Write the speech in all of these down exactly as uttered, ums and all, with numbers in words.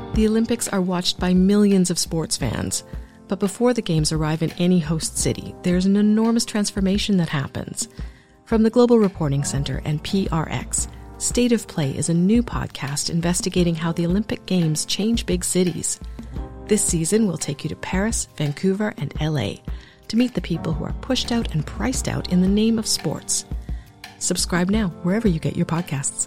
The Olympics are watched by millions of sports fans. But before the Games arrive in any host city, there's an enormous transformation that happens. From the Global Reporting Center and P R X, State of Play is a new podcast investigating how the Olympic Games change big cities. This season, we'll take you to Paris, Vancouver, and L A to meet the people who are pushed out and priced out in the name of sports. Subscribe now, wherever you get your podcasts.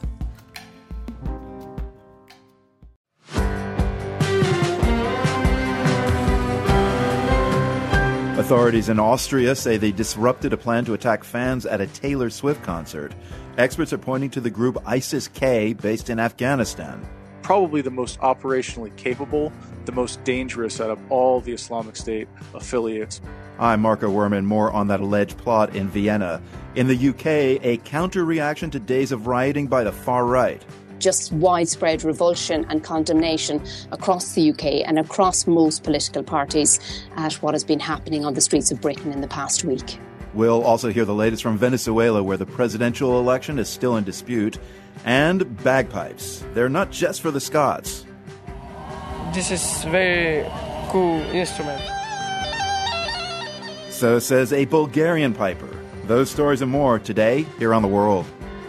Authorities in Austria say they disrupted a plan to attack fans at a Taylor Swift concert. Experts are pointing to the group ISIS-K based in Afghanistan. Probably the most operationally capable, the most dangerous out of all the Islamic State affiliates. I'm Marco Werman. More on that alleged plot in Vienna. In the U K, a counter-reaction to days of rioting by the far right. Just widespread revulsion and condemnation across the U K and across most political parties at what has been happening on the streets of Britain in the past week. We'll also hear the latest from Venezuela, where the presidential election is still in dispute. And bagpipes. They're not just for the Scots. This is very cool instrument. So says a Bulgarian piper. Those stories and more today here on The World.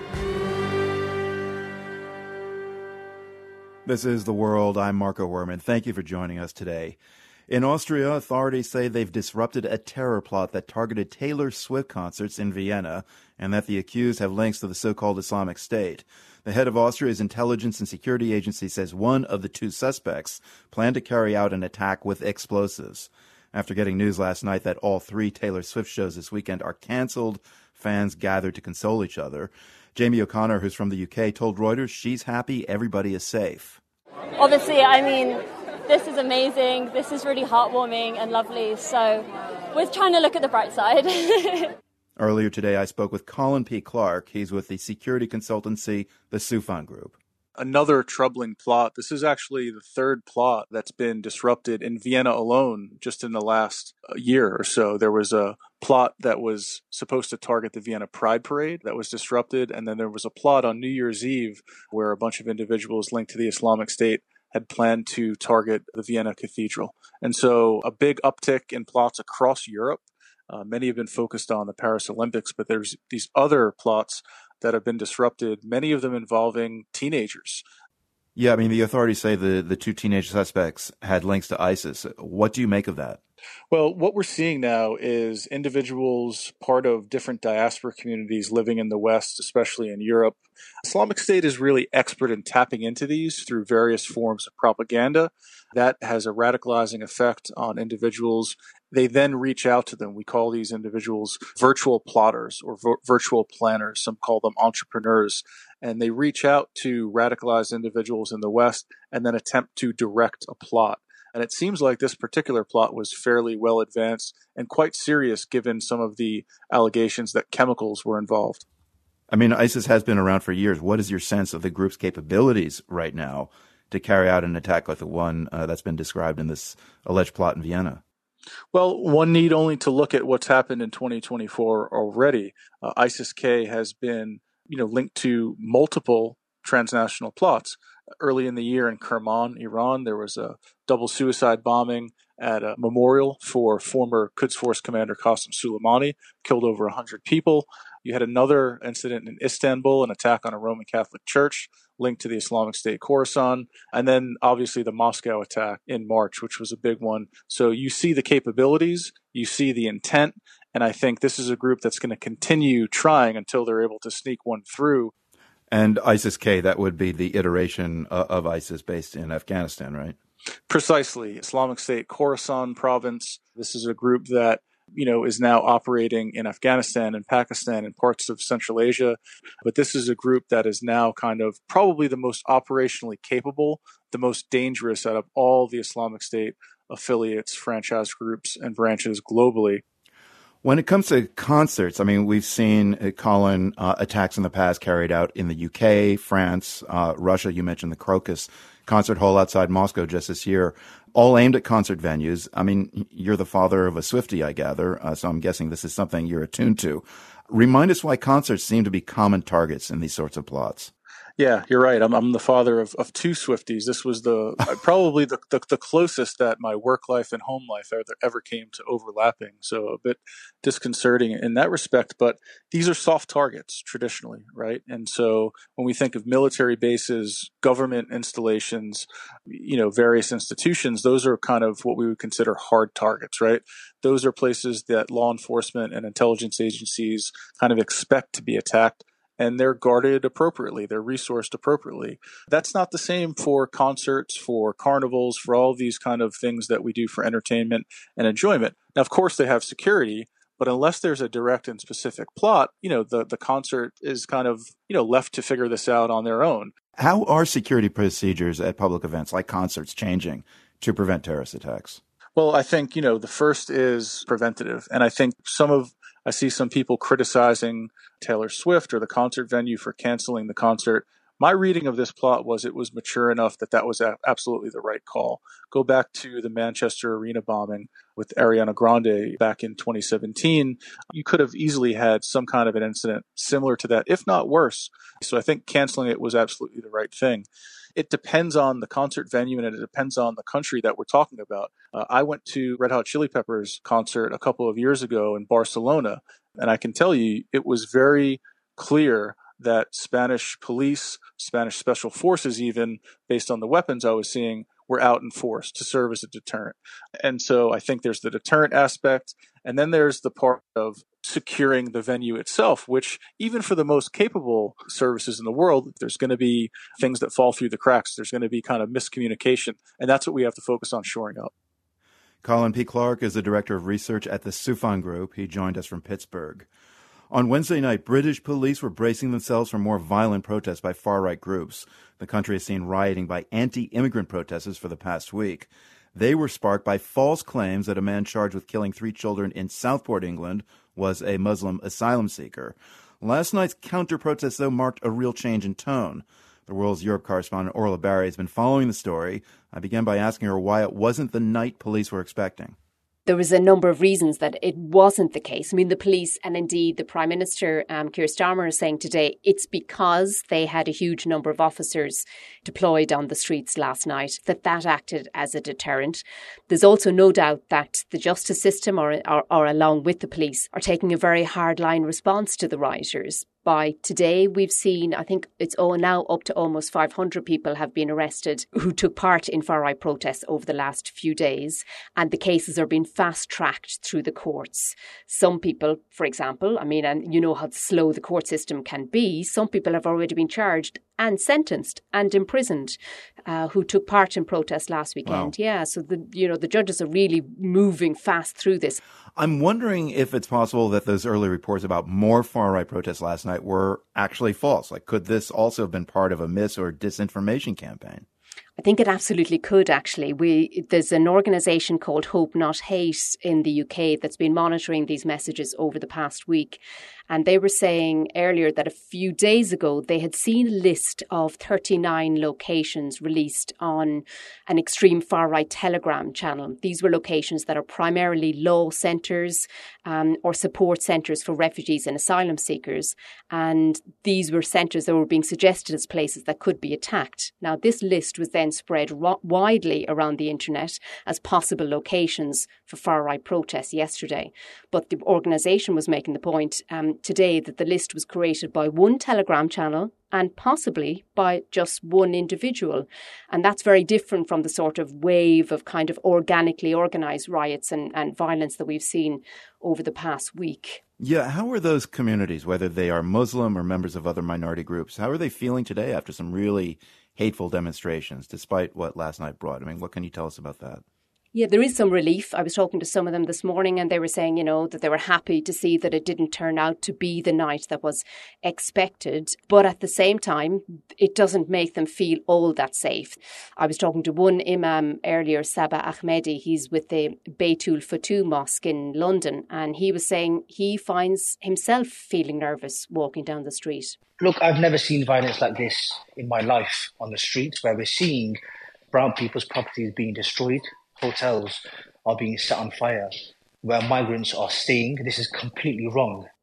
This is The World. I'm Marco Werman. Thank you for joining us today. In Austria, authorities say they've disrupted a terror plot that targeted Taylor Swift concerts in Vienna and that the accused have links to the so-called Islamic State. The head of Austria's intelligence and security agency says one of the two suspects planned to carry out an attack with explosives. After getting news last night that all three Taylor Swift shows this weekend are canceled, fans gathered to console each other. Jamie O'Connor, who's from the U K, told Reuters she's happy everybody is safe. Obviously, I mean, this is amazing. This is really heartwarming and lovely. So we're trying to look at the bright side. Earlier today, I spoke with Colin P. Clark. He's with the security consultancy, the Soufan Group. Another troubling plot. This is actually the third plot that's been disrupted in Vienna alone just in the last year or so. There was a plot that was supposed to target the Vienna Pride Parade that was disrupted, and then there was a plot on New Year's Eve where a bunch of individuals linked to the Islamic State had planned to target the Vienna Cathedral. And so a big uptick in plots across Europe. Uh, many have been focused on the Paris Olympics, but there's these other plots that have been disrupted, many of them involving teenagers. Yeah, I mean, the authorities say the, the two teenage suspects had links to ISIS. What do you make of that? Well, what we're seeing now is individuals part of different diaspora communities living in the West, especially in Europe. Islamic State is really expert in tapping into these through various forms of propaganda. That has a radicalizing effect on individuals. They then reach out to them. We call these individuals virtual plotters or v- virtual planners. Some call them entrepreneurs. And they reach out to radicalized individuals in the West and then attempt to direct a plot. And it seems like this particular plot was fairly well advanced and quite serious given some of the allegations that chemicals were involved. I mean, ISIS has been around for years. What is your sense of the group's capabilities right now to carry out an attack like the one uh, that's been described in this alleged plot in Vienna? Well, one need only to look at what's happened in twenty twenty-four already. Uh, ISIS-K has been, you know, linked to multiple transnational plots. Early in the year in Kerman, Iran, there was a double suicide bombing at a memorial for former Quds Force commander Qasem Soleimani, killed over one hundred people. You had another incident in Istanbul, an attack on a Roman Catholic church linked to the Islamic State Khorasan, and then obviously the Moscow attack in March, which was a big one. So you see the capabilities, you see the intent, and I think this is a group that's going to continue trying until they're able to sneak one through. And ISIS-K, that would be the iteration of ISIS based in Afghanistan, right? Precisely. Islamic State Khorasan province. This is a group that, you know, is now operating in Afghanistan and Pakistan and parts of Central Asia. But this is a group that is now kind of probably the most operationally capable, the most dangerous out of all the Islamic State affiliates, franchise groups, and branches globally. When it comes to concerts, I mean, we've seen, uh, Colin, uh, attacks in the past carried out in the U K, France, uh, Russia. You mentioned the Crocus concert hall outside Moscow just this year, all aimed at concert venues. I mean, you're the father of a Swiftie, I gather, uh, so I'm guessing this is something you're attuned to. Remind us why concerts seem to be common targets in these sorts of plots. Yeah, you're right. I'm I'm the father of, of two Swifties. This was the probably the, the the closest that my work life and home life ever, ever came to overlapping. So a bit disconcerting in that respect. But these are soft targets traditionally, right? And so when we think of military bases, government installations, you know, various institutions, those are kind of what we would consider hard targets, right? Those are places that law enforcement and intelligence agencies kind of expect to be attacked. And they're guarded appropriately. They're resourced appropriately. That's not the same for concerts, for carnivals, for all these kind of things that we do for entertainment and enjoyment. Now, of course, they have security, but unless there's a direct and specific plot, you know, the, the concert is kind of, you know, left to figure this out on their own. How are security procedures at public events like concerts changing to prevent terrorist attacks? Well, I think, you know, the first is preventative. And I think some of I see some people criticizing Taylor Swift or the concert venue for canceling the concert. My reading of this plot was it was mature enough that that was a- absolutely the right call. Go back to the Manchester Arena bombing with Ariana Grande back in twenty seventeen. You could have easily had some kind of an incident similar to that, if not worse. So I think canceling it was absolutely the right thing. It depends on the concert venue and it depends on the country that we're talking about. Uh, I went to Red Hot Chili Peppers concert a couple of years ago in Barcelona, and I can tell you it was very clear that Spanish police, Spanish special forces even, based on the weapons I was seeing, were out in force to serve as a deterrent. And so I think there's the deterrent aspect, and then there's the part of securing the venue itself, which even for the most capable services in the world, there's going to be things that fall through the cracks. There's going to be kind of miscommunication, and that's what we have to focus on shoring up. Colin P. Clark is the director of research at the Soufan Group. He joined us from Pittsburgh. On Wednesday night, British police were bracing themselves for more violent protests by far-right groups. The country has seen rioting by anti-immigrant protesters for the past week. They were sparked by false claims that a man charged with killing three children in Southport, England, was a Muslim asylum seeker. Last night's counter-protest, though, marked a real change in tone. The World's Europe correspondent Orla Barry has been following the story. I began by asking her why it wasn't the night police were expecting. There was a number of reasons that it wasn't the case. I mean, the police and indeed the Prime Minister, um, Keir Starmer, is saying today it's because they had a huge number of officers deployed on the streets last night that that acted as a deterrent. There's also no doubt that the justice system or, or, or along with the police are taking a very hardline response to the rioters. By today, we've seen, I think it's all now up to almost five hundred people have been arrested who took part in far-right protests over the last few days. And the cases are being fast-tracked through the courts. Some people, for example, I mean, and you know how slow the court system can be, some people have already been charged and sentenced and imprisoned uh, who took part in protests last weekend. Wow. Yeah, so the you know the judges are really moving fast through this. I'm wondering if it's possible that those early reports about more far-right protests last night were actually false. Like, could this also have been part of a mis- or disinformation campaign? I think it absolutely could, actually. We There's an organisation called Hope Not Hate in the U K that's been monitoring these messages over the past week. And they were saying earlier that a few days ago, they had seen a list of thirty-nine locations released on an extreme far-right Telegram channel. These were locations that are primarily law centres um, or support centres for refugees and asylum seekers. And these were centres that were being suggested as places that could be attacked. Now, this list was then spread ro- widely around the internet as possible locations for far-right protests yesterday. But the organisation was making the point um, today that the list was created by one Telegram channel and possibly by just one individual. And that's very different from the sort of wave of kind of organically organised riots and, and violence that we've seen over the past week. Yeah, how are those communities, whether they are Muslim or members of other minority groups, how are they feeling today after some really hateful demonstrations, despite what last night brought? I mean, what can you tell us about that? Yeah, there is some relief. I was talking to some of them this morning and they were saying, you know, that they were happy to see that it didn't turn out to be the night that was expected. But at the same time, it doesn't make them feel all that safe. I was talking to one imam earlier, Sabah Ahmedi. He's with the Baitul Futuh Mosque in London. And he was saying he finds himself feeling nervous walking down the street. Look, I've never seen violence like this in my life on the streets, where we're seeing brown people's properties being destroyed. Hotels are being set on fire, where migrants are staying. This is completely wrong.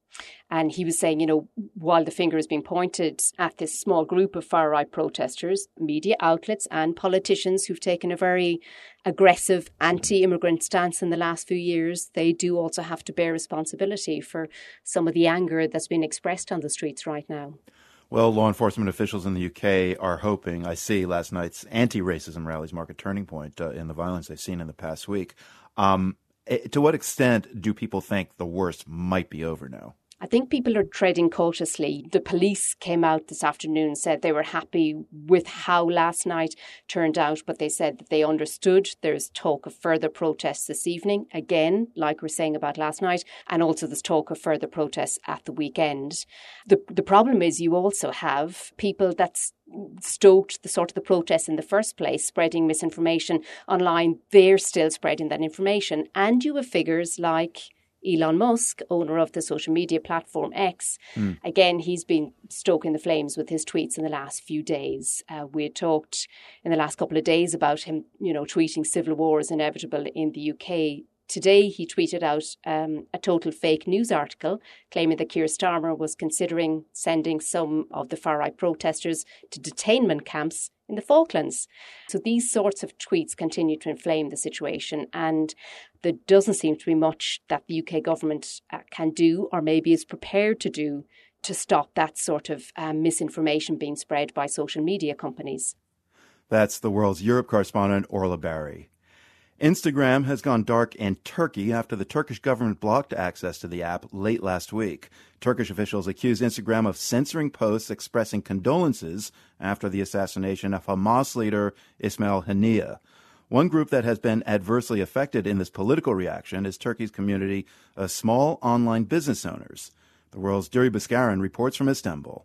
And he was saying, you know, while the finger is being pointed at this small group of far-right protesters, media outlets and politicians who've taken a very aggressive anti-immigrant stance in the last few years, they do also have to bear responsibility for some of the anger that's been expressed on the streets right now. Well, law enforcement officials in the U K are hoping, I see last night's anti-racism rallies mark a turning point uh, in the violence they've seen in the past week. Um, to what extent do people think the worst might be over now? I think people are treading cautiously. The police came out this afternoon and said they were happy with how last night turned out, but they said that they understood there's talk of further protests this evening, again, like we're saying about last night, and also there's talk of further protests at the weekend. The, the problem is you also have people that's stoked the sort of the protests in the first place, spreading misinformation online. They're still spreading that information. And you have figures like Elon Musk, owner of the social media platform X. Mm. Again, he's been stoking the flames with his tweets in the last few days. Uh, we had talked in the last couple of days about him, you know, tweeting civil war is inevitable in the U K. Today, he tweeted out um, a total fake news article claiming that Keir Starmer was considering sending some of the far-right protesters to detainment camps in the Falklands. So these sorts of tweets continue to inflame the situation, and there doesn't seem to be much that the U K government uh, can do, or maybe is prepared to do, to stop that sort of um, misinformation being spread by social media companies. That's the World's Europe correspondent, Orla Barry. Instagram has gone dark in Turkey after the Turkish government blocked access to the app late last week. Turkish officials accuse Instagram of censoring posts expressing condolences after the assassination of Hamas leader Ismail Haniyeh. One group that has been adversely affected in this political reaction is Turkey's community of small online business owners. The World's Duri Baskaran reports from Istanbul.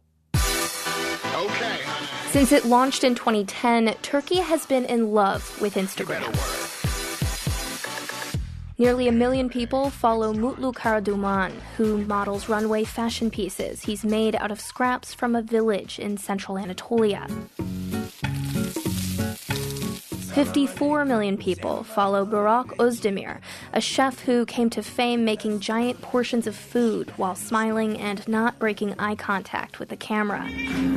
Okay. Since it launched in twenty ten, Turkey has been in love with Instagram. Nearly a million people follow Mutlu Karaduman, who models runway fashion pieces he's made out of scraps from a village in central Anatolia. fifty-four million people follow Burak Özdemir, a chef who came to fame making giant portions of food while smiling and not breaking eye contact with the camera.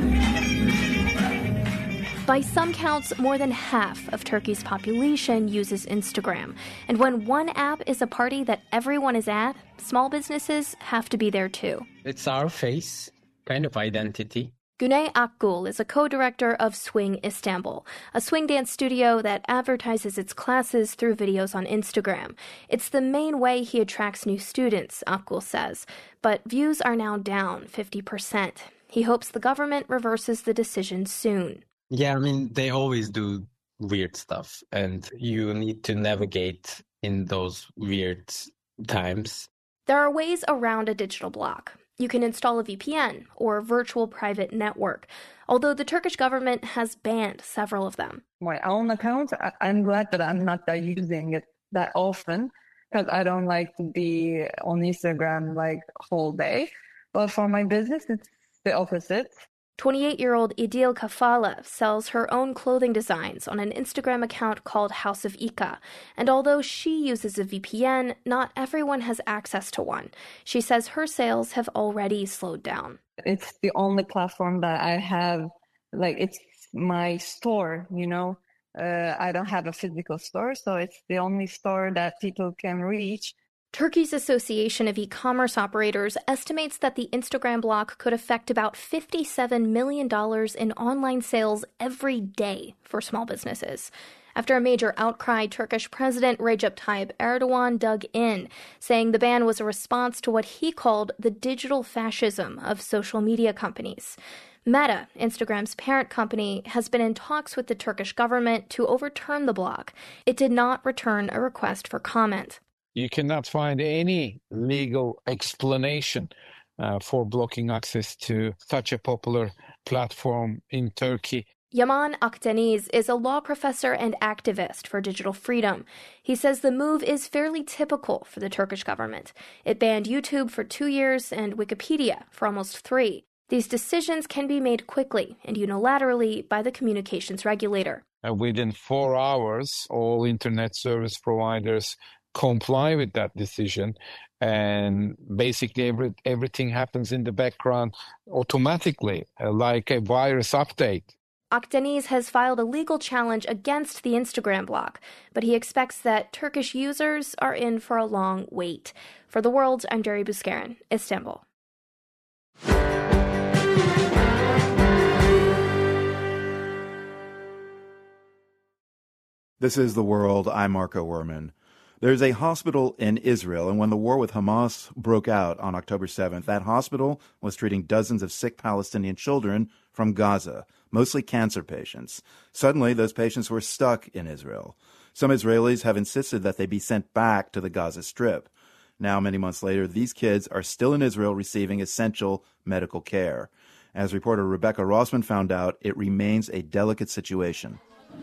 By some counts, more than half of Turkey's population uses Instagram. And when one app is a party that everyone is at, small businesses have to be there too. It's our face, kind of identity. Güney Akgul is a co-director of Swing Istanbul, a swing dance studio that advertises its classes through videos on Instagram. It's the main way he attracts new students, Akgul says. But views are now down fifty percent. He hopes the government reverses the decision soon. Yeah, I mean, they always do weird stuff, and you need to navigate in those weird times. There are ways around a digital block. You can install a V P N or virtual private network, although the Turkish government has banned several of them. My own account, I- I'm glad that I'm not using it that often because I don't like to be on Instagram like whole day. But for my business, it's the opposite. twenty-eight-year-old Idil Kafala sells her own clothing designs on an Instagram account called House of Ika. And although she uses a V P N, not everyone has access to one. She says her sales have already slowed down. It's the only platform that I have, like, it's my store, you know. Uh, I don't have a physical store, so it's the only store that people can reach. Turkey's Association of E-commerce Operators estimates that the Instagram block could affect about fifty-seven million dollars in online sales every day for small businesses. After a major outcry, Turkish President Recep Tayyip Erdogan dug in, saying the ban was a response to what he called the digital fascism of social media companies. Meta, Instagram's parent company, has been in talks with the Turkish government to overturn the block. It did not return a request for comment. You cannot find any legal explanation uh, for blocking access to such a popular platform in Turkey. Yaman Akdeniz is a law professor and activist for digital freedom. He says the move is fairly typical for the Turkish government. It banned YouTube for two years and Wikipedia for almost three. These decisions can be made quickly and unilaterally by the communications regulator. Uh, within four hours, all internet service providers comply with that decision. And basically every, everything happens in the background automatically, uh, like a virus update. Akdeniz has filed a legal challenge against the Instagram block, but he expects that Turkish users are in for a long wait. For The World, I'm Jerry Buskarin, Istanbul. This is The World. I'm Marco Werman. There's a hospital in Israel, and when the war with Hamas broke out on October seventh, that hospital was treating dozens of sick Palestinian children from Gaza, mostly cancer patients. Suddenly, those patients were stuck in Israel. Some Israelis have insisted that they be sent back to the Gaza Strip. Now, many months later, these kids are still in Israel receiving essential medical care. As reporter Rebecca Rossman found out, it remains a delicate situation.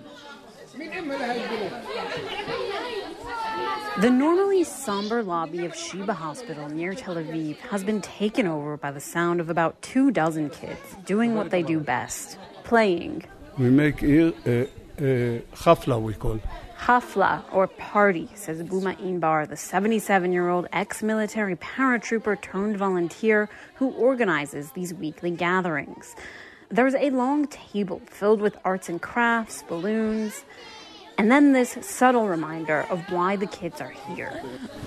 The normally somber lobby of Sheba Hospital near Tel Aviv has been taken over by the sound of about two dozen kids doing what they do best, playing. We make here a, a hafla, we call. Hafla, or party, says Buma Inbar, the seventy-seven-year-old ex-military paratrooper turned volunteer who organizes these weekly gatherings. There's a long table filled with arts and crafts, balloons, and then this subtle reminder of why the kids are here.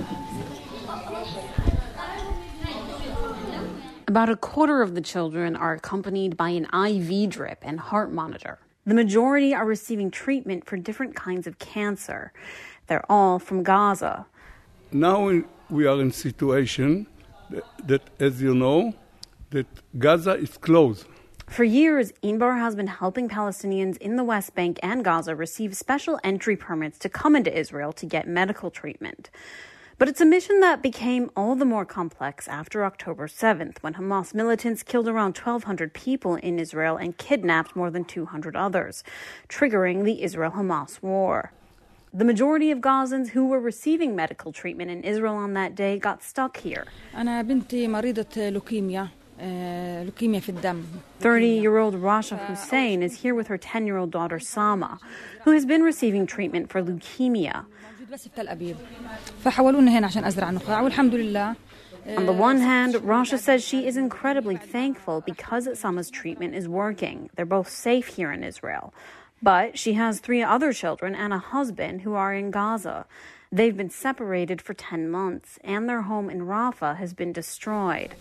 About a quarter of the children are accompanied by an I V drip and heart monitor. The majority are receiving treatment for different kinds of cancer. They're all from Gaza. Now we are in a situation that, that, as you know, that Gaza is closed. For years, Inbar has been helping Palestinians in the West Bank and Gaza receive special entry permits to come into Israel to get medical treatment. But it's a mission that became all the more complex after October seventh, when Hamas militants killed around twelve hundred people in Israel and kidnapped more than two hundred others, triggering the Israel-Hamas war. The majority of Gazans who were receiving medical treatment in Israel on that day got stuck here. أنا بنتي مريضة لوكيميا. thirty-year-old Rasha Hussein is here with her ten-year-old daughter Sama, who has been receiving treatment for leukemia. On the one hand, Rasha says she is incredibly thankful because Sama's treatment is working. They're both safe here in Israel. But she has three other children and a husband who are in Gaza. They've been separated for ten months, and their home in Rafah has been destroyed.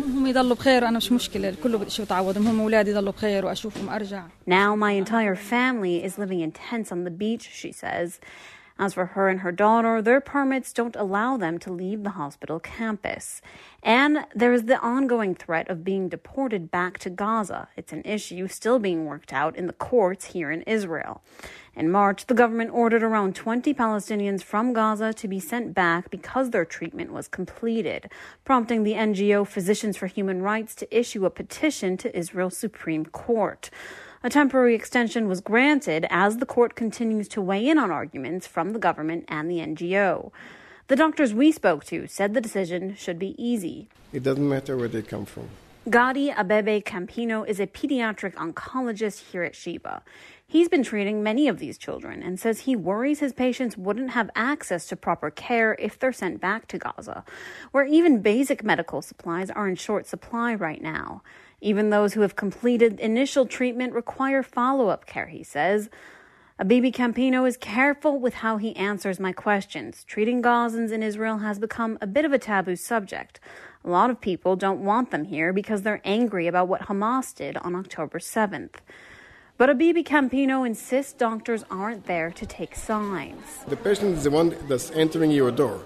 Now my entire family is living in tents on the beach, she says. As for her and her daughter, their permits don't allow them to leave the hospital campus. And there is the ongoing threat of being deported back to Gaza. It's an issue still being worked out in the courts here in Israel. In March, the government ordered around twenty Palestinians from Gaza to be sent back because their treatment was completed, prompting the N G O Physicians for Human Rights to issue a petition to Israel's Supreme Court. A temporary extension was granted as the court continues to weigh in on arguments from the government and the N G O. The doctors we spoke to said the decision should be easy. It doesn't matter where they come from. Gadi Abebe Campino is a pediatric oncologist here at Sheba. He's been treating many of these children and says he worries his patients wouldn't have access to proper care if they're sent back to Gaza, where even basic medical supplies are in short supply right now. Even those who have completed initial treatment require follow-up care, he says. Abebe Campino is careful with how he answers my questions. Treating Gazans in Israel has become a bit of a taboo subject. A lot of people don't want them here because they're angry about what Hamas did on October seventh. But Abebe Campino insists doctors aren't there to take signs. The patient is the one that's entering your door,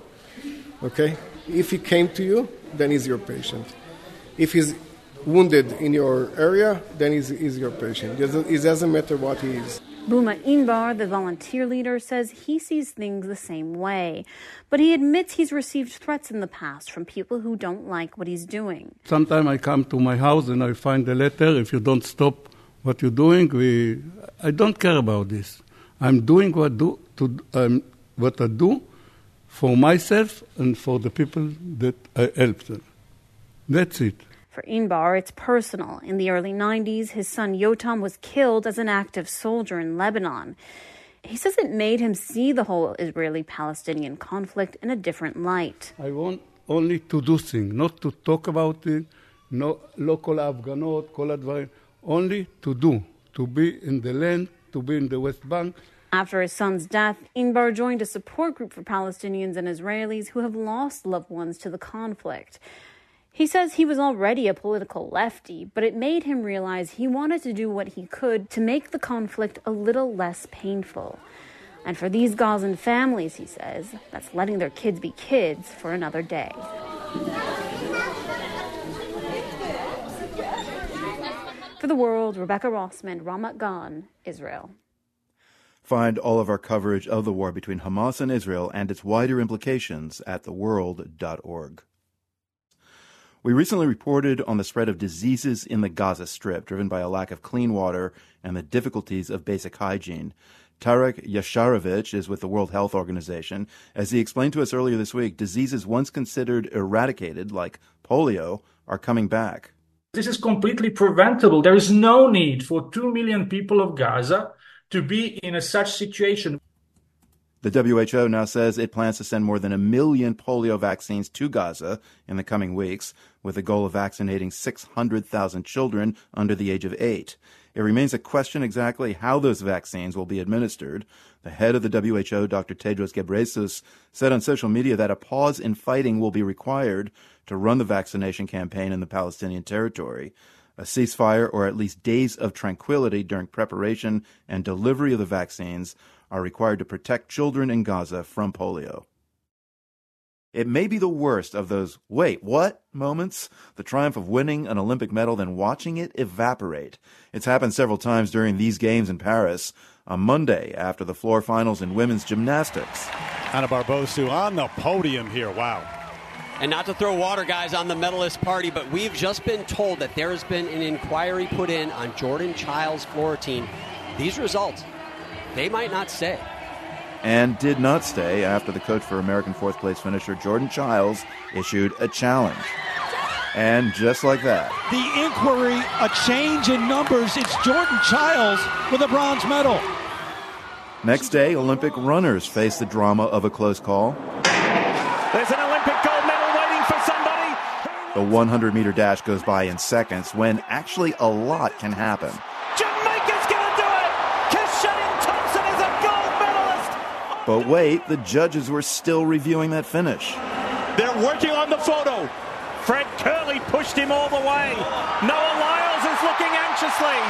okay? If he came to you, then he's your patient. If he's wounded in your area, then he's, he's your patient. It doesn't, it doesn't matter what he is. Buma Inbar, the volunteer leader, says he sees things the same way. But he admits he's received threats in the past from people who don't like what he's doing. Sometimes I come to my house and I find a letter, if you don't stop what you're doing, we, I don't care about this. I'm doing what, do, to, um, what I do for myself and for the people that I help them. That's it. For Inbar, it's personal. In the early nineties, his son Yotam was killed as an active soldier in Lebanon. He says it made him see the whole Israeli-Palestinian conflict in a different light. I want only to do things, not to talk about it, no local Afghanot, כל הדברים, only to do, to be in the land, to be in the West Bank. After his son's death, Inbar joined a support group for Palestinians and Israelis who have lost loved ones to the conflict. He says he was already a political lefty, but it made him realize he wanted to do what he could to make the conflict a little less painful. And for these Gazan families, he says, that's letting their kids be kids for another day. For The World, Rebecca Rossman, Ramat Gan, Israel. Find all of our coverage of the war between Hamas and Israel and its wider implications at the world dot org. We recently reported on the spread of diseases in the Gaza Strip, driven by a lack of clean water and the difficulties of basic hygiene. Tarek Yasharovich is with the World Health Organization. As he explained to us earlier this week, diseases once considered eradicated, like polio, are coming back. This is completely preventable. There is no need for two million people of Gaza to be in a such situation. The W H O now says it plans to send more than a million polio vaccines to Gaza in the coming weeks, with the goal of vaccinating six hundred thousand children under the age of eight. It remains a question exactly how those vaccines will be administered. The head of the W H O, Doctor Tedros Ghebreyesus, said on social media that a pause in fighting will be required to run the vaccination campaign in the Palestinian territory. A ceasefire, or at least days of tranquility during preparation and delivery of the vaccines, are required to protect children in Gaza from polio. It may be the worst of those wait, what moments, the triumph of winning an Olympic medal, then watching it evaporate. It's happened several times during these games in Paris. On Monday, after the floor finals in women's gymnastics. Ana Barbosu on the podium here, wow. And not to throw water, guys, on the medalist party, but we've just been told that there has been an inquiry put in on Jordan Childs' floor routine. These results, they might not stay. And did not stay after the coach for American fourth-place finisher Jordan Childs issued a challenge. And just like that, the inquiry, a change in numbers. It's Jordan Childs with a bronze medal. Next day, Olympic runners face the drama of a close call. There's an Olympic gold medal waiting for somebody. The hundred-meter dash goes by in seconds when actually a lot can happen. Jamaica's going to do it! Keshane Thompson is a gold medalist! But wait, the judges were still reviewing that finish. They're working on the photo. Fred Curley pushed him all the way. Noah Lyles is looking anxiously.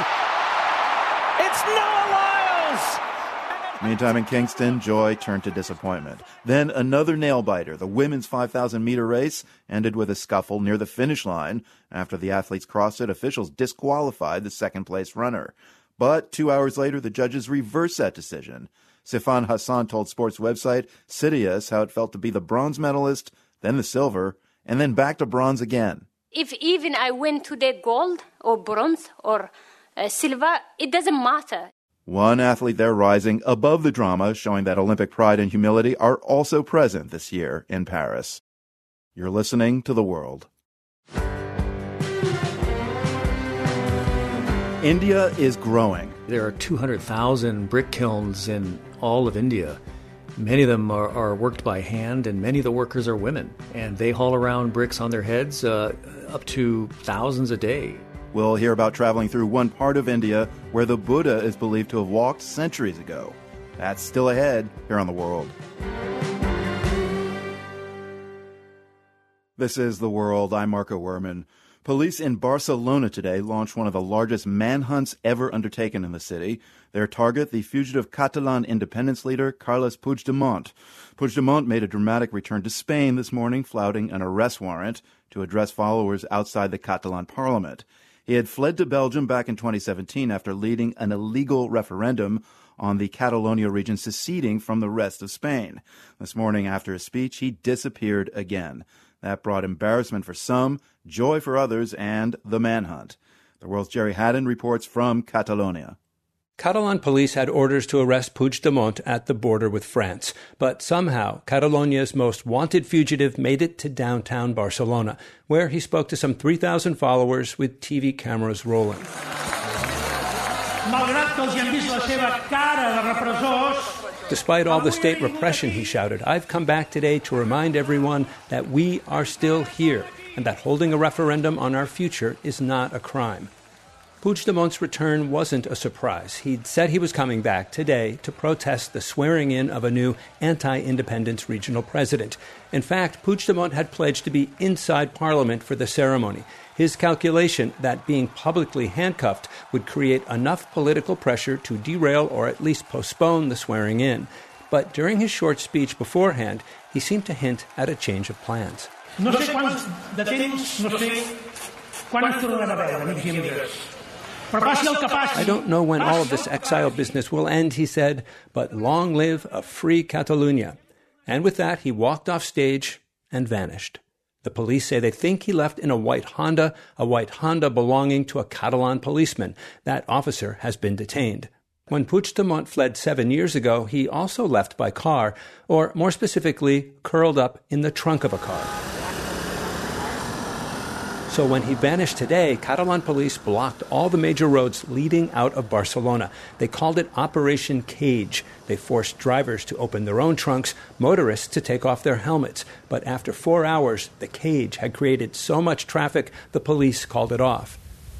It's Noah Lyles! Meantime, in Kingston, joy turned to disappointment. Then another nail-biter. The women's five thousand meter race ended with a scuffle near the finish line. After the athletes crossed it, officials disqualified the second-place runner. But two hours later, the judges reversed that decision. Sifan Hassan told sports website Citius how it felt to be the bronze medalist, then the silver, and then back to bronze again. If even I win today gold or bronze or uh, silver, it doesn't matter. One athlete there rising above the drama, showing that Olympic pride and humility are also present this year in Paris. You're listening to The World. India is growing. There are two hundred thousand brick kilns in all of India. Many of them are, are worked by hand, and many of the workers are women. And they haul around bricks on their heads uh, up to thousands a day. We'll hear about traveling through one part of India where the Buddha is believed to have walked centuries ago. That's still ahead here on The World. This is The World. I'm Marco Werman. Police in Barcelona today launched one of the largest manhunts ever undertaken in the city. Their target, the fugitive Catalan independence leader Carles Puigdemont. Puigdemont made a dramatic return to Spain this morning, flouting an arrest warrant to address followers outside the Catalan parliament. He had fled to Belgium back in twenty seventeen after leading an illegal referendum on the Catalonia region seceding from the rest of Spain. This morning, after his speech, he disappeared again. That brought embarrassment for some, joy for others, and the manhunt. The World's Jerry Haddon reports from Catalonia. Catalan police had orders to arrest Puigdemont at the border with France, but somehow Catalonia's most wanted fugitive made it to downtown Barcelona, where he spoke to some three thousand followers with T V cameras rolling. Despite all the state repression, he shouted, I've come back today to remind everyone that we are still here and that holding a referendum on our future is not a crime. Puigdemont's return wasn't a surprise. He'd said he was coming back today to protest the swearing-in of a new anti-independence regional president. In fact, Puigdemont had pledged to be inside Parliament for the ceremony. His calculation that being publicly handcuffed would create enough political pressure to derail or at least postpone the swearing-in. But during his short speech beforehand, he seemed to hint at a change of plans. No sé quants de temps, no sé quan ens tornaran a veure, amics i amigues. I don't know when all of this exile business will end, he said, but long live a free Catalunya. And with that, he walked off stage and vanished. The police say they think he left in a white Honda, a white Honda belonging to a Catalan policeman. That officer has been detained. When Puigdemont fled seven years ago, he also left by car, or more specifically, curled up in the trunk of a car. So when he vanished today, Catalan police blocked all the major roads leading out of Barcelona. They called it Operation Cage. They forced drivers to open their own trunks, motorists to take off their helmets. But after four hours, the cage had created so much traffic, the police called it off.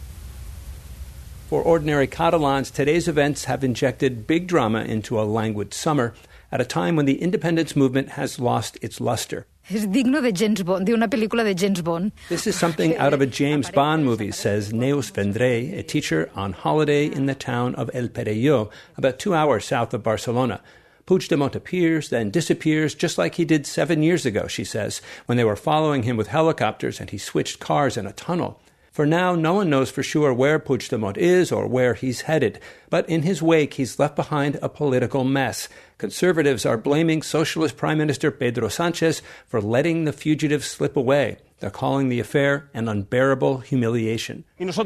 For ordinary Catalans, today's events have injected big drama into a languid summer at a time when the independence movement has lost its luster. Es digno de James Bond, de una película de James Bond. This is something out of a James Bond movie, says Neus Vendrell, a teacher on holiday in the town of El Perelló, about two hours south of Barcelona. Puigdemont appears, then disappears, just like he did seven years ago, she says, when they were following him with helicopters and he switched cars in a tunnel. For now, no one knows for sure where Puigdemont is or where he's headed. But in his wake, he's left behind a political mess. Conservatives are blaming Socialist Prime Minister Pedro Sánchez for letting the fugitives slip away. They're calling the affair an unbearable humiliation. Ignacio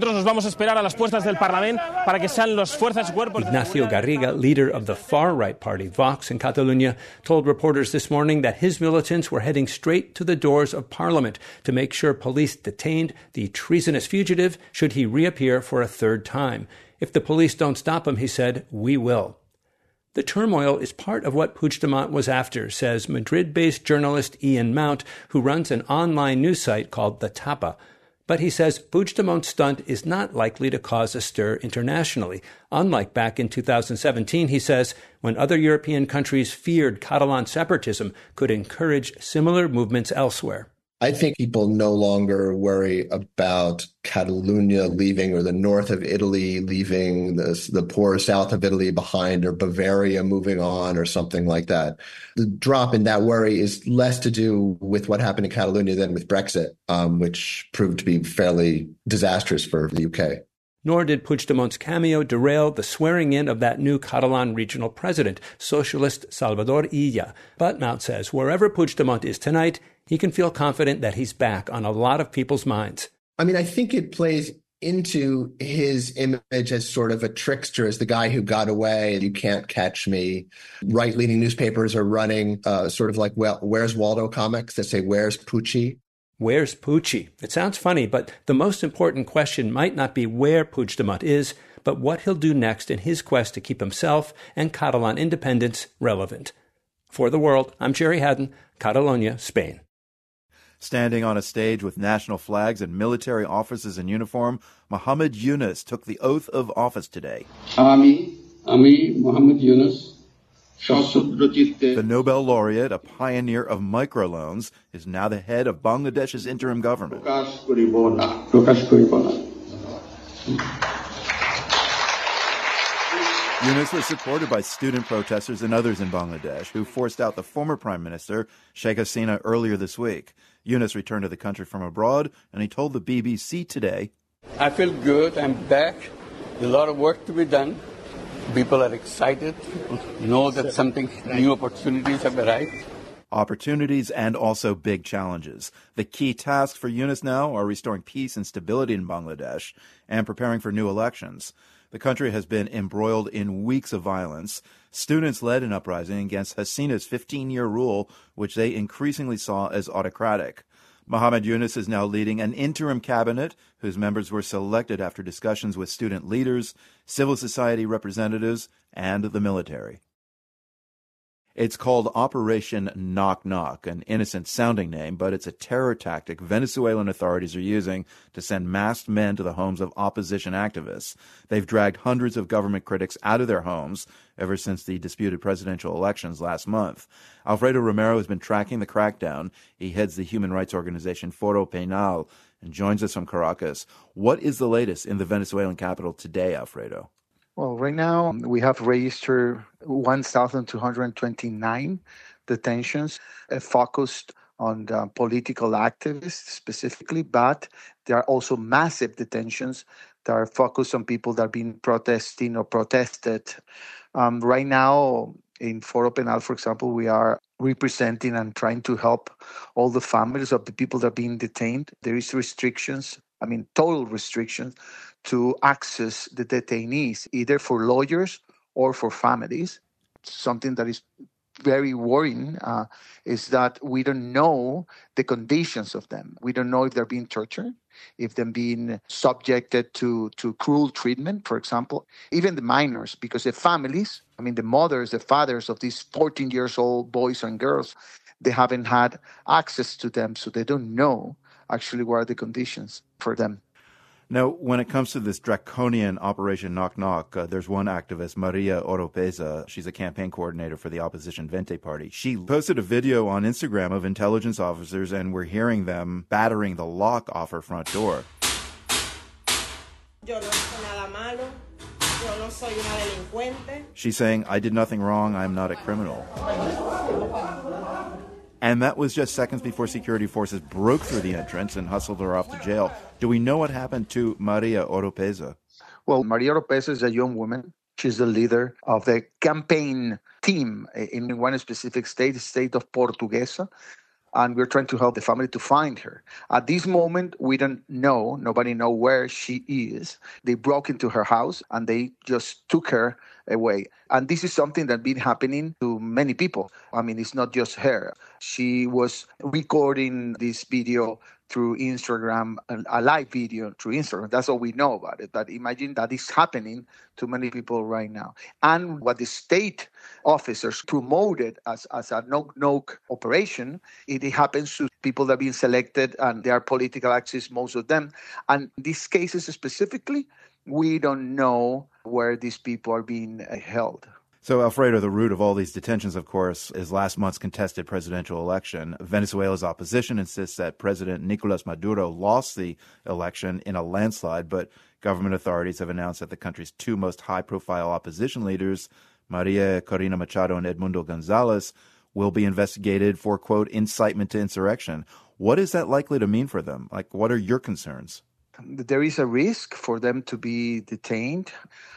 Garriga, leader of the far-right party Vox in Catalonia, told reporters this morning that his militants were heading straight to the doors of Parliament to make sure police detained the treasonous fugitive should he reappear for a third time. If the police don't stop him, he said, we will. The turmoil is part of what Puigdemont was after, says Madrid-based journalist Ian Mount, who runs an online news site called The Tapa. But he says Puigdemont's stunt is not likely to cause a stir internationally. Unlike back in two thousand seventeen, he says, when other European countries feared Catalan separatism could encourage similar movements elsewhere. I think people no longer worry about Catalonia leaving or the north of Italy leaving, the, the poor south of Italy behind, or Bavaria moving on or something like that. The drop in that worry is less to do with what happened in Catalonia than with Brexit, um, which proved to be fairly disastrous for the U K. Nor did Puigdemont's cameo derail the swearing-in of that new Catalan regional president, socialist Salvador Illa. But Mount says wherever Puigdemont is tonight, he can feel confident that he's back on a lot of people's minds. I mean, I think it plays into his image as sort of a trickster, as the guy who got away, you can't catch me. Right-leaning newspapers are running uh, sort of like, well, Where's Waldo comics that say, where's Pucci? Where's Pucci? It sounds funny, but the most important question might not be where Puigdemont is, but what he'll do next in his quest to keep himself and Catalan independence relevant. For The World, I'm Jerry Haddon, Catalonia, Spain. Standing on a stage with national flags and military officers in uniform, Muhammad Yunus took the oath of office today. Ami, Ami Muhammad Yunus. The Nobel laureate, a pioneer of microloans, is now the head of Bangladesh's interim government. Yunus was supported by student protesters and others in Bangladesh who forced out the former prime minister, Sheikh Hasina, earlier this week. Yunus returned to the country from abroad, and he told the B B C today, I feel good. I'm back. There's a lot of work to be done. People are excited, know that something, new opportunities have arrived. Opportunities and also big challenges. The key tasks for Yunus now are restoring peace and stability in Bangladesh and preparing for new elections. The country has been embroiled in weeks of violence. Students led an uprising against Hasina's fifteen-year rule, which they increasingly saw as autocratic. Muhammad Yunus is now leading an interim cabinet whose members were selected after discussions with student leaders, civil society representatives, and the military. It's called Operation Knock Knock, an innocent-sounding name, but it's a terror tactic Venezuelan authorities are using to send masked men to the homes of opposition activists. They've dragged hundreds of government critics out of their homes ever since the disputed presidential elections last month. Alfredo Romero has been tracking the crackdown. He heads the human rights organization Foro Penal and joins us from Caracas. What is the latest in the Venezuelan capital today, Alfredo? Well, right now we have registered one thousand two hundred twenty-nine detentions uh, focused on the political activists specifically, but there are also massive detentions that are focused on people that are being protesting or protested. Um, right now in Foro Penal, for example, we are representing and trying to help all the families of the people that are being detained. There is restrictions, I mean, total restrictions to access the detainees, either for lawyers or for families. Something that is very worrying uh, is that we don't know the conditions of them. We don't know if they're being tortured, if they're being subjected to, to cruel treatment, for example. Even the minors, because the families, I mean, the mothers, the fathers of these fourteen years old boys and girls, they haven't had access to them, so they don't know actually what are the conditions for them. Now, when it comes to this draconian Operation Knock Knock, uh, there's one activist, Maria Oropeza. She's a campaign coordinator for the opposition Vente Party. She posted a video on Instagram of intelligence officers, and we're hearing them battering the lock off her front door. She's saying, "I did nothing wrong. I'm not a criminal." And that was just seconds before security forces broke through the entrance and hustled her off to jail. Do we know what happened to Maria Oropeza? Well, Maria Oropeza is a young woman. She's the leader of the campaign team in one specific state, the state of Portuguesa. And we're trying to help the family to find her. At this moment, we don't know, nobody knows where she is. They broke into her house and they just took her away. And this is something that's been happening to many people. I mean, it's not just her. She was recording this video through Instagram, a live video through Instagram. That's all we know about it. But imagine that is happening to many people right now. And what the state officers promoted as, as a knock-knock operation, it happens to people that are being selected and they are political activists, most of them. And these cases specifically, we don't know where these people are being held. So, Alfredo, the root of all these detentions, of course, is last month's contested presidential election. Venezuela's opposition insists that President Nicolas Maduro lost the election in a landslide, but government authorities have announced that the country's two most high-profile opposition leaders, Maria Corina Machado and Edmundo Gonzalez, will be investigated for, quote, incitement to insurrection. What is that likely to mean for them? Like, what are your concerns? There is a risk for them to be detained.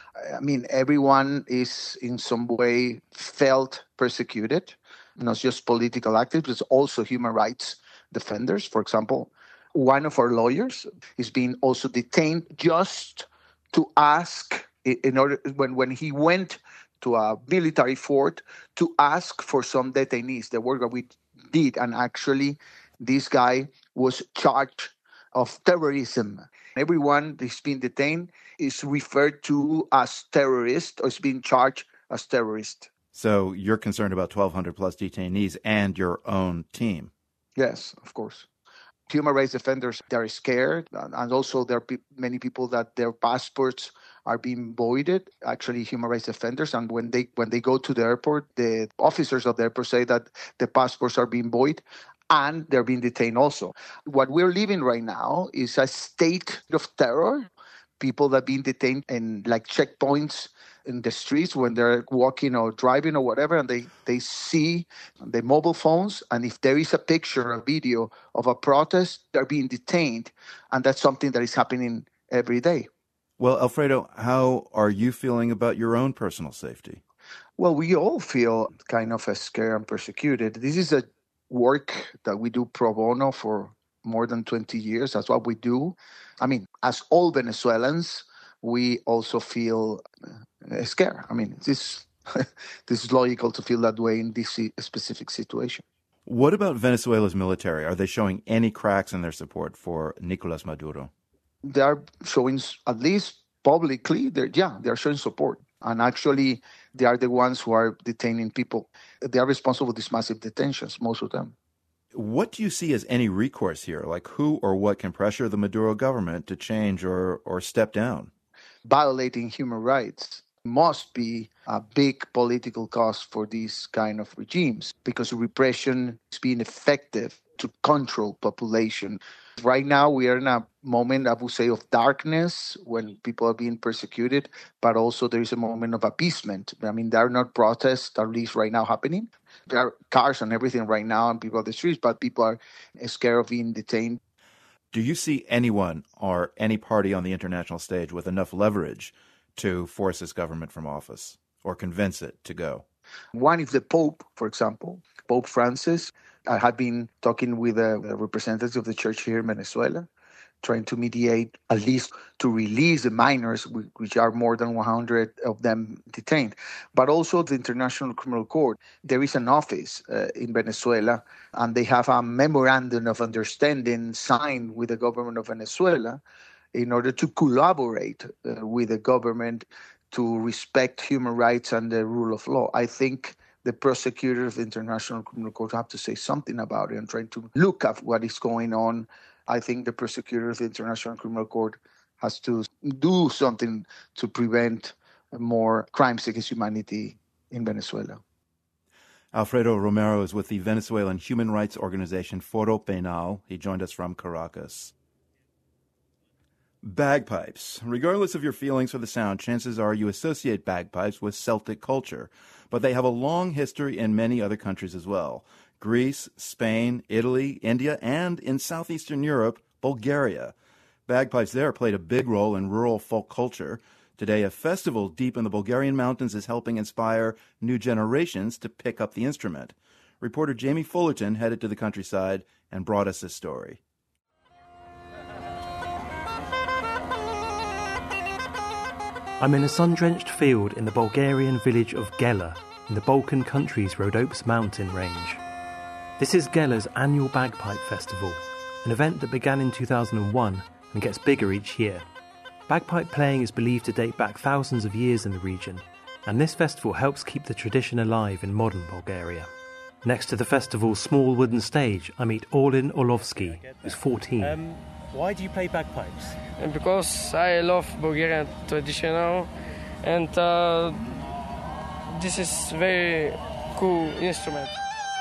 I mean, everyone is in some way felt persecuted, not just political activists, but also human rights defenders. For example, one of our lawyers is being also detained just to ask, in order when, when he went to a military fort to ask for some detainees, the work that we did. And actually, this guy was charged of terrorism. Everyone that's been detained is referred to as terrorist or is being charged as terrorist. So you're concerned about twelve hundred plus detainees and your own team? Yes, of course. Human rights defenders, they're scared. And also there are pe- many people that their passports are being voided, actually human rights defenders. And when they when they go to the airport, the officers of the airport say that the passports are being void. And they're being detained also. What we're living right now is a state of terror. People that are being detained in like checkpoints in the streets when they're walking or driving or whatever, and they, they see the mobile phones. And if there is a picture, a video of a protest, they're being detained. And that's something that is happening every day. Well, Alfredo, how are you feeling about your own personal safety? Well, we all feel kind of scared and persecuted. This is a work that we do pro bono for more than twenty years. That's what we do. I mean, as all Venezuelans, we also feel uh, scared. I mean, this, this is logical to feel that way in this specific situation. What about Venezuela's military? Are they showing any cracks in their support for Nicolas Maduro? They are showing, at least publicly, they're, yeah, they are showing support. And actually, they are the ones who are detaining people. They are responsible for these massive detentions, most of them. What do you see as any recourse here? Like who or what can pressure the Maduro government to change or, or step down? Violating human rights must be a big political cost for these kind of regimes because repression is being effective to control population. Right now, we are in a moment, I would say, of darkness when people are being persecuted, but also there is a moment of appeasement. I mean, there are not protests, at least right now, happening. There are cars and everything right now and people on the streets, but people are scared of being detained. Do you see anyone or any party on the international stage with enough leverage to force this government from office or convince it to go? One is the Pope, for example, Pope Francis. I have been talking with the representatives of the church here in Venezuela, trying to mediate, at least to release the minors, which are more than one hundred of them detained. But also the International Criminal Court. There is an office uh, in Venezuela, and they have a memorandum of understanding signed with the government of Venezuela in order to collaborate uh, with the government to respect human rights and the rule of law. I think the prosecutors of the International Criminal Court have to say something about it and try to look at what is going on. I think the prosecutor of the International Criminal Court has to do something to prevent more crimes against humanity in Venezuela. Alfredo Romero is with the Venezuelan human rights organization Foro Penal. He joined us from Caracas. Bagpipes. Regardless of your feelings for the sound, chances are you associate bagpipes with Celtic culture, but they have a long history in many other countries as well. Greece, Spain, Italy, India, and in southeastern Europe, Bulgaria. Bagpipes there played a big role in rural folk culture. Today, a festival deep in the Bulgarian mountains is helping inspire new generations to pick up the instrument. Reporter Jamie Fullerton headed to the countryside and brought us this story. I'm in a sun-drenched field in the Bulgarian village of Gela, in the Balkan country's Rhodopes mountain range. This is Gela's annual Bagpipe Festival, an event that began in two thousand one and gets bigger each year. Bagpipe playing is believed to date back thousands of years in the region, and this festival helps keep the tradition alive in modern Bulgaria. Next to the festival's small wooden stage, I meet Orlin Orlovsky, who's fourteen. Um, why do you play bagpipes? Because I love Bulgarian traditional, and uh, this is very cool instrument.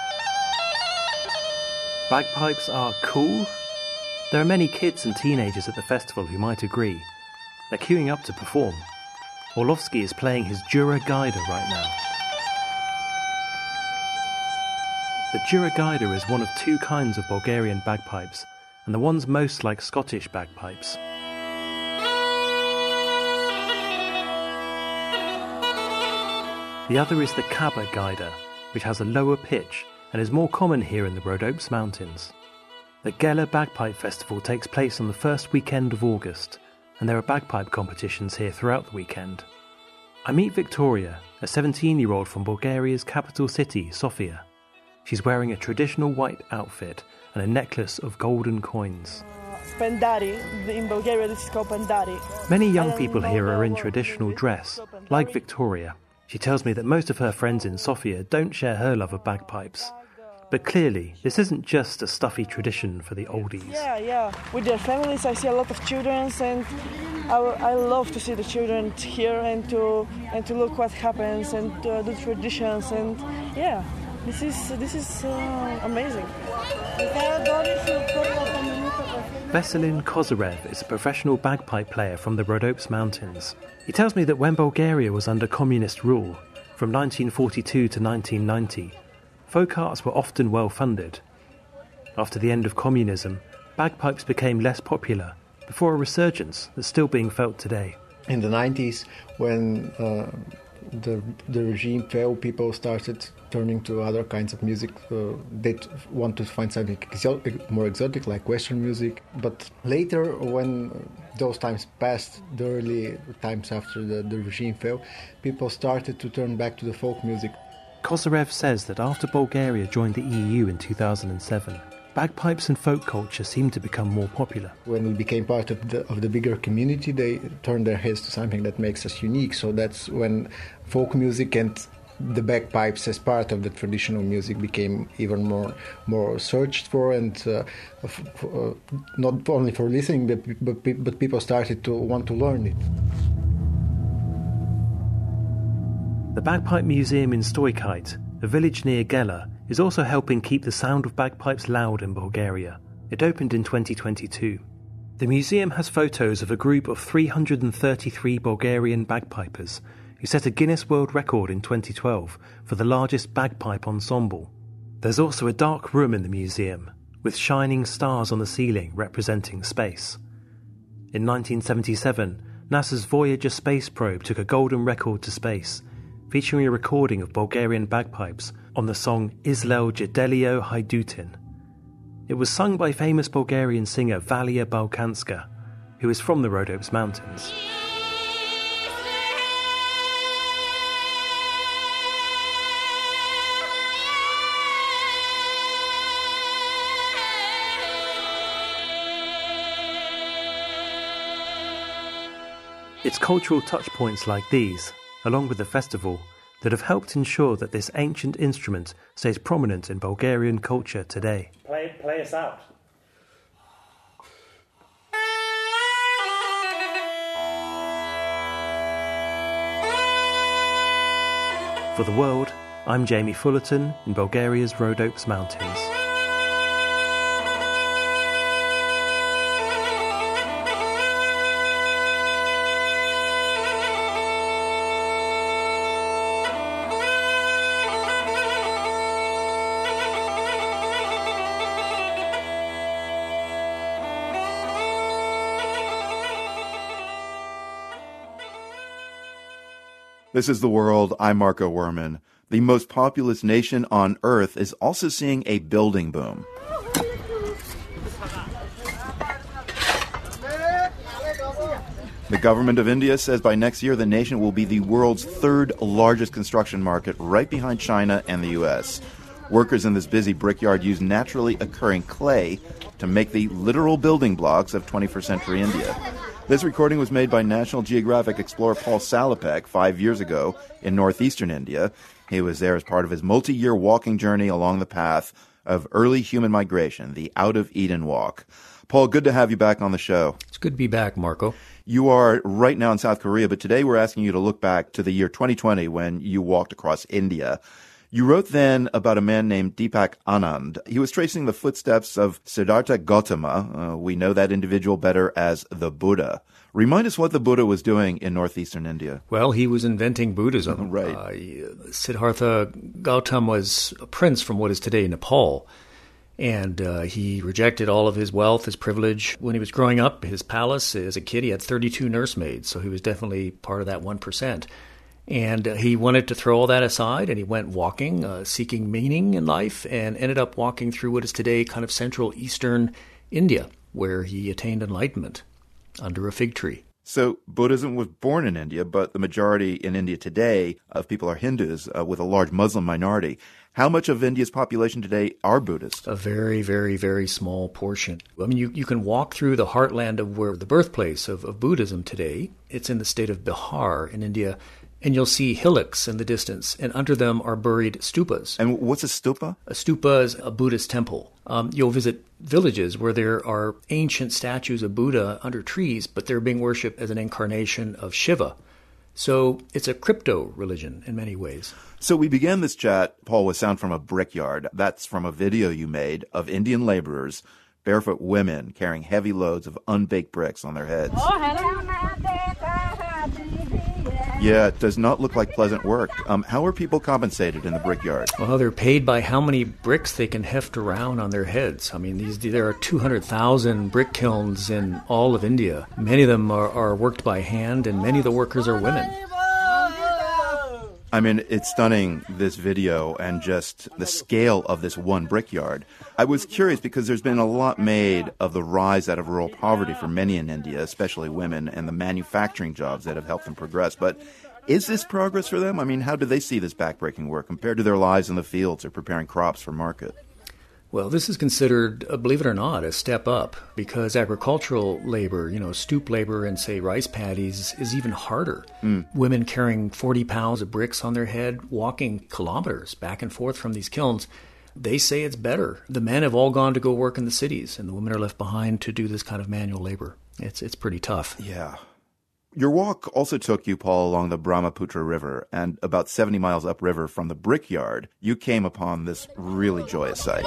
Bagpipes are cool? There are many kids and teenagers at the festival who might agree. They're queuing up to perform. Orlovsky is playing his Jura Gaida right now. The Jura Gaida is one of two kinds of Bulgarian bagpipes, and the one's most like Scottish bagpipes. The other is the Kaba Gaida, which has a lower pitch and is more common here in the Rhodopes Mountains. The Gela Bagpipe Festival takes place on the first weekend of August, and there are bagpipe competitions here throughout the weekend. I meet Victoria, a seventeen-year-old from Bulgaria's capital city, Sofia. She's wearing a traditional white outfit and a necklace of golden coins. Pandari. In Bulgaria, this is called Pandari. Many young people here are in traditional dress, like Victoria. She tells me that most of her friends in Sofia don't share her love of bagpipes. But clearly, this isn't just a stuffy tradition for the oldies. Yeah, yeah. With their families, I see a lot of children, and I, I love to see the children here and to and to look what happens and uh, the traditions, and yeah, this is this is uh, amazing. Veselin Kozarev is a professional bagpipe player from the Rhodopes Mountains. He tells me that when Bulgaria was under communist rule, from nineteen forty-two to nineteen ninety, folk arts were often well funded. After the end of communism, bagpipes became less popular, before a resurgence that's still being felt today. In the nineties, when uh, the the regime fell, people started turning to other kinds of music. Uh, they want to find something exotic, more exotic, like Western music. But later, when those times passed, the early times after the, the regime fell, people started to turn back to the folk music. Kosarev says that after Bulgaria joined the E U in two thousand seven, bagpipes and folk culture seemed to become more popular. When we became part of the, of the bigger community, they turned their heads to something that makes us unique. So that's when folk music and the bagpipes as part of the traditional music became even more more searched for, and uh, f- uh, not only for listening, but, but, but people started to want to learn it. The Bagpipe Museum in Stoikite, a village near Gela, is also helping keep the sound of bagpipes loud in Bulgaria. It opened in twenty twenty-two. The museum has photos of a group of three hundred thirty-three Bulgarian bagpipers who set a Guinness World Record in twenty twelve for the largest bagpipe ensemble. There's also a dark room in the museum, with shining stars on the ceiling representing space. In nineteen seventy-seven, NASA's Voyager space probe took a golden record to space, featuring a recording of Bulgarian bagpipes on the song Islel Jedelio Haidutin. It was sung by famous Bulgarian singer Valia Balkanska, who is from the Rhodopes Mountains. It's cultural touchpoints like these, along with the festival, that have helped ensure that this ancient instrument stays prominent in Bulgarian culture today. Play, play us out. For The World, I'm Jamie Fullerton in Bulgaria's Rhodopes Mountains. This is The World. I'm Marco Werman. The most populous nation on Earth is also seeing a building boom. The government of India says by next year the nation will be the world's third largest construction market, right behind China and the U S. Workers in this busy brickyard use naturally occurring clay to make the literal building blocks of twenty-first century India. This recording was made by National Geographic explorer Paul Salopek five years ago in northeastern India. He was there as part of his multi-year walking journey along the path of early human migration, the Out of Eden Walk. Paul, good to have you back on the show. It's good to be back, Marco. You are right now in South Korea, but today we're asking you to look back to the year twenty twenty when you walked across India. You wrote then about a man named Deepak Anand. He was tracing the footsteps of Siddhartha Gautama. Uh, we know that individual better as the Buddha. Remind us what the Buddha was doing in northeastern India. Well, he was inventing Buddhism. Right. Uh, Siddhartha Gautama was a prince from what is today Nepal. And uh, he rejected all of his wealth, his privilege. When he was growing up, his palace, as a kid, he had thirty-two nursemaids. So he was definitely part of that one percent. And uh, he wanted to throw all that aside, and he went walking, uh, seeking meaning in life, and ended up walking through what is today kind of central eastern India, where he attained enlightenment under a fig tree. So Buddhism was born in India, but the majority in India today of people are Hindus, uh, with a large Muslim minority. How much of India's population today are Buddhist? A very, very, very small portion. I mean, you, you can walk through the heartland of where the birthplace of, of Buddhism today. It's in the state of Bihar in India. And you'll see hillocks in the distance, and under them are buried stupas. And what's a stupa? A stupa is a Buddhist temple. Um, you'll visit villages where there are ancient statues of Buddha under trees, but they're being worshipped as an incarnation of Shiva. So it's a crypto religion in many ways. So we began this chat, Paul, with sound from a brickyard. That's from a video you made of Indian laborers, barefoot women carrying heavy loads of unbaked bricks on their heads. Yeah, it does not look like pleasant work. Um, how are people compensated in the brickyard? Well, they're paid by how many bricks they can heft around on their heads. I mean, these there are two hundred thousand brick kilns in all of India. Many of them are, are worked by hand, and many of the workers are women. I mean, it's stunning, this video, and just the scale of this one brickyard. I was curious because there's been a lot made of the rise out of rural poverty for many in India, especially women, and the manufacturing jobs that have helped them progress. But Is this progress for them? I mean, how do they see this backbreaking work compared to their lives in the fields or preparing crops for market? Well, this is considered, uh, believe it or not, a step up because agricultural labor, you know, stoop labor and, say, rice paddies is even harder. Mm. Women carrying forty pounds of bricks on their head, walking kilometers back and forth from these kilns, they say it's better. The men have all gone to go work in the cities, and the women are left behind to do this kind of manual labor. It's it's pretty tough. Yeah. Your walk also took you, Paul, along the Brahmaputra River, and about seventy miles upriver from the brickyard, you came upon this really joyous sight.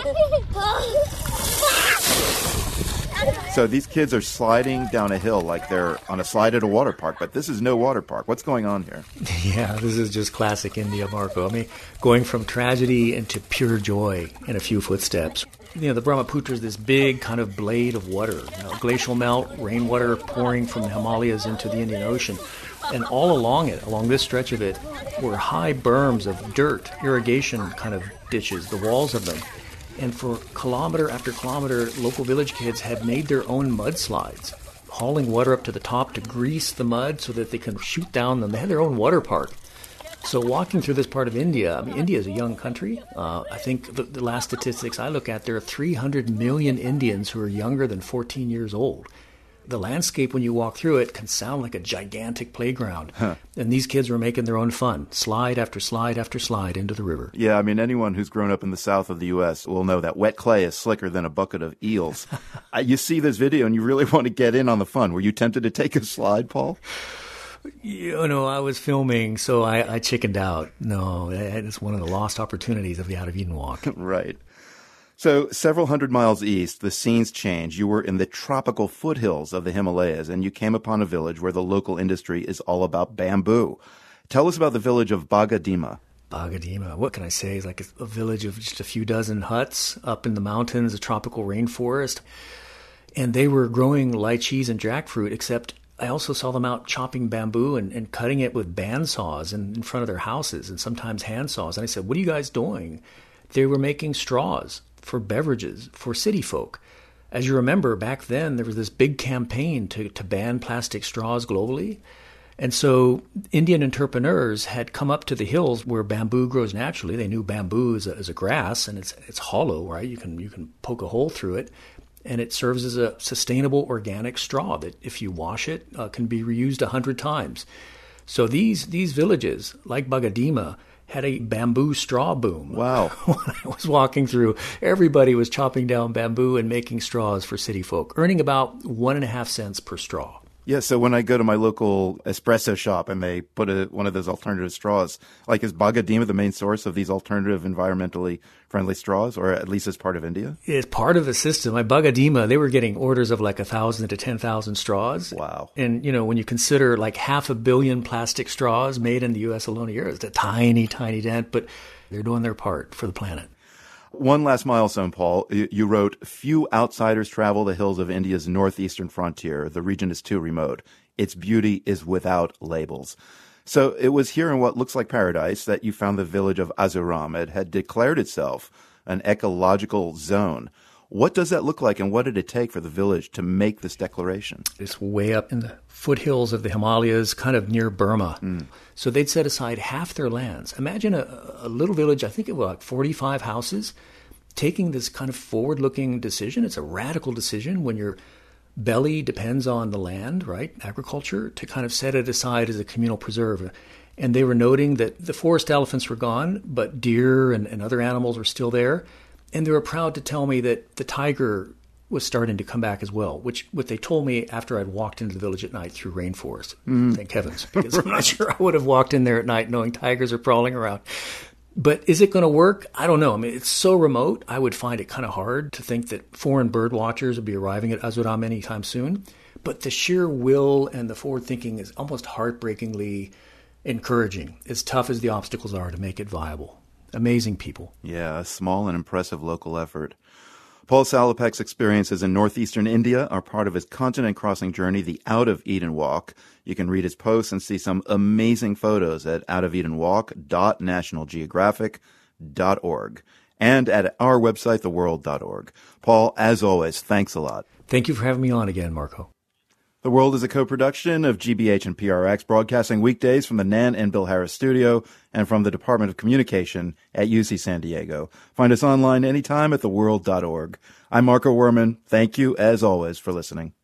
So these kids are sliding down a hill like they're on a slide at a water park, but this is no water park. What's going on here? Yeah, this is just classic India, Marco. I mean, going from tragedy into pure joy in a few footsteps. You know, the Brahmaputra is this big kind of blade of water, you know, glacial melt, rainwater pouring from the Himalayas into the Indian Ocean. And all along it, along this stretch of it, were high berms of dirt, irrigation kind of ditches, the walls of them. And for kilometer after kilometer, local village kids had made their own mudslides, hauling water up to the top to grease the mud so that they can shoot down them. They had their own water park. So walking through this part of India, I mean, India is a young country. Uh, I think the, the last statistics I look at, there are three hundred million Indians who are younger than fourteen years old. The landscape, when you walk through it, can sound like a gigantic playground. Huh. And these kids were making their own fun, slide after slide after slide into the river. Yeah, I mean, anyone who's grown up in the south of the U S will know that wet clay is slicker than a bucket of eels. uh, you see this video and you really want to get in on the fun. Were you tempted to take a slide, Paul? You know, I was filming, so I, I chickened out. No, it's one of the lost opportunities of the Out of Eden walk. Right. So several hundred miles east, the scenes change. You were in the tropical foothills of the Himalayas, and you came upon a village where the local industry is all about bamboo. Tell us about the village of Bagadima. Bagadima, what can I say? It's like a, a village of just a few dozen huts up in the mountains, a tropical rainforest. And they were growing lychees and jackfruit, except I also saw them out chopping bamboo and, and cutting it with bandsaws in, in front of their houses and sometimes hand saws. And I said, what are you guys doing? They were making straws for beverages for city folk. As you remember, back then, there was this big campaign to, to ban plastic straws globally. And so Indian entrepreneurs had come up to the hills where bamboo grows naturally. They knew bamboo is a, is a grass, and it's it's hollow, right? You can you can poke a hole through it. And it serves as a sustainable organic straw that, if you wash it, uh, can be reused a hundred times. So these these villages, like Bagadima, had a bamboo straw boom. Wow. When I was walking through, everybody was chopping down bamboo and making straws for city folk, earning about one and a half cents per straw. Yeah, so when I go to my local espresso shop and they put a, one of those alternative straws, like is Bagadima the main source of these alternative environmentally friendly straws, or at least as part of India? It's part of the system. Like Bagadima, they were getting orders of like one thousand to ten thousand straws. Wow. And, you know, when you consider like half a billion plastic straws made in the U S alone a year, it's a tiny, tiny dent, but they're doing their part for the planet. One last milestone, Paul. You wrote, few outsiders travel the hills of India's northeastern frontier. The region is too remote. Its beauty is without labels. So it was here in what looks like paradise that you found the village of Azuram. It had declared itself an ecological zone. What does that look like, and what did it take for the village to make this declaration? It's way up in the foothills of the Himalayas, kind of near Burma. Mm. So they'd set aside half their lands. Imagine a, a little village, I think it was like forty-five houses, taking this kind of forward-looking decision. It's a radical decision when your belly depends on the land, right, agriculture, to kind of set it aside as a communal preserve. And they were noting that the forest elephants were gone, but deer and, and other animals were still there. And they were proud to tell me that the tiger was starting to come back as well, which what they told me after I'd walked into the village at night through rainforest. Mm. Thank heavens, because I'm not sure I would have walked in there at night knowing tigers are prowling around. But is it going to work? I don't know. I mean, it's so remote, I would find it kind of hard to think that foreign bird watchers would be arriving at Azuram anytime soon. But the sheer will and the forward thinking is almost heartbreakingly encouraging, as tough as the obstacles are to make it viable. Amazing people. Yeah, a small and impressive local effort. Paul Salopek's experiences in northeastern India are part of his continent-crossing journey, the Out of Eden Walk. You can read his posts and see some amazing photos at out of eden walk dot national geographic dot org and at our website, the world dot org. Paul, as always, thanks a lot. Thank you for having me on again, Marco. The World is a co-production of G B H and P R X, broadcasting weekdays from the Nan and Bill Harris studio and from the Department of Communication at U C San Diego. Find us online anytime at the world dot org. I'm Marco Werman. Thank you, as always, for listening.